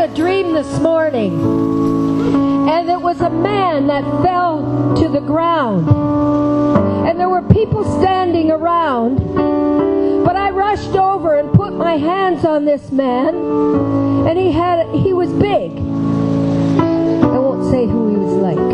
a dream this morning, and it was a man that fell to the ground, and there were people standing around, but I rushed over and put my hands on this man, and he was big. I won't say who he was like.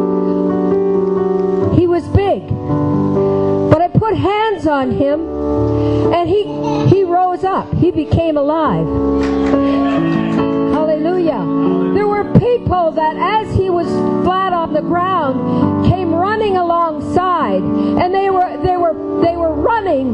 He was big, but I put hands on him, and he rose up. He became alive. Hallelujah. There were people that as he was flat on the ground came running alongside, and they were running.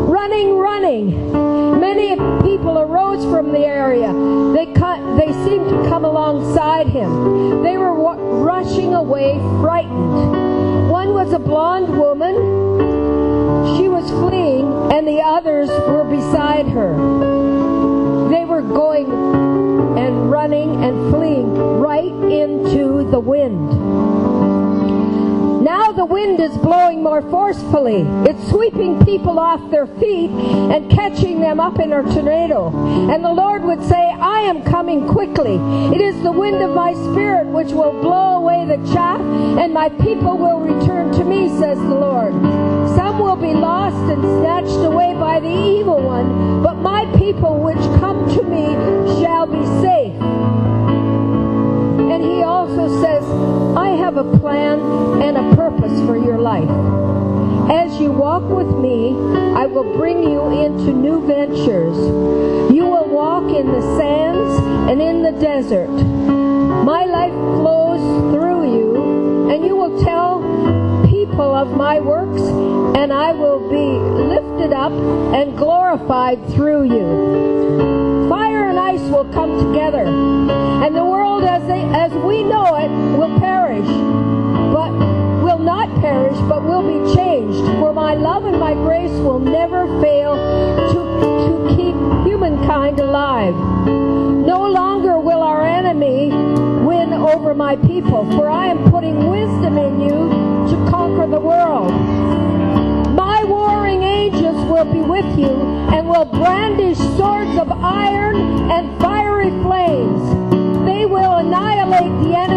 Many people arose from the area. They seemed to come alongside him. They were rushing away frightened. One was a blonde woman. She was fleeing, and the others were beside her. They were going and running and fleeing right into the wind. Now the wind is blowing more forcefully. It's sweeping people off their feet and catching them up in a tornado. And the Lord would say, I am coming quickly. It is the wind of my spirit which will blow away the chaff, and my people will return to me, says the Lord. Some will be lost and snatched away by the evil one, but my people which come to me shall be safe. And he also says, I have a plan and a purpose for your life. As you walk with me, I will bring you into new ventures. You will walk in the sands and in the desert. My life flows through you, and you will tell people of my works, and I will be lifted up and glorified through you. Fire and ice will come together, and the world as we know it will perish, but will not perish, but will be changed. For my love and my grace will never fail to keep humankind alive. No longer will our enemy win over my people, for I am putting wisdom in you to conquer the world. My warring angels will be with you and will brandish swords of iron and fiery flames. They will annihilate the